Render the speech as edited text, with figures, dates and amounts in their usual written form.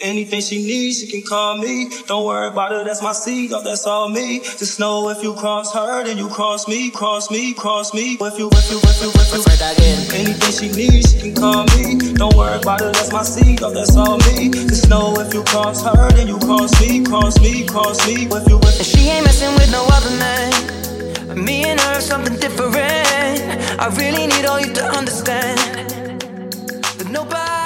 Anything she needs, she can call me. Don't worry about it, that's my seed, oh, that's all me. Just know if you cross her, then you cross me, cross me, cross me. If you. Anything she needs, she can call me. Don't worry about it, that's my seed, oh, that's all me. Just know if you cross her, then you cross me, cross me, cross me. If you. And she ain't messing with no other man. Me and her, something different. I really need all you to understand that nobody